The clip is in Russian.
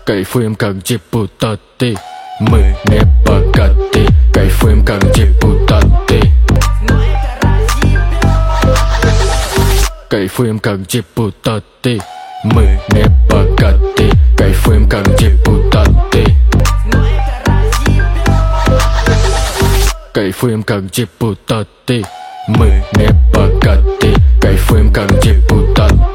Кайфуем как депутаты, мы не богаты. Кайфуем как депутаты. Кайфуем как депутаты, мы не богаты. Кайфуем как депутаты. Кайфуем как депутаты, мы не богаты. Кайфуем как депутаты.